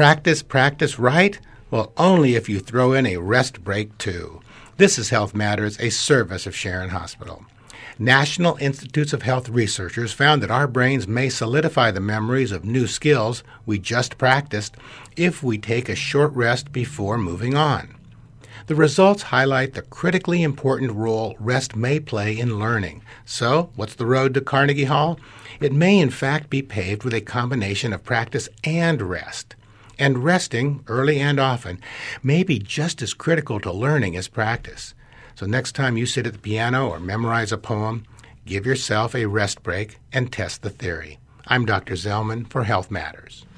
Practice right? Well, only if you throw in a rest break, too. This is Health Matters, a service of Sharon Hospital. National Institutes of Health researchers found that our brains may solidify the memories of new skills we just practiced if we take a short rest before moving on. The results highlight the critically important role rest may play in learning. So, what's the road to Carnegie Hall? It may in fact be paved with a combination of practice and rest. And resting, early and often, may be just as critical to learning as practice. So next time you sit at the piano or memorize a poem, give yourself a rest break and test the theory. I'm Dr. Zellman for Health Matters.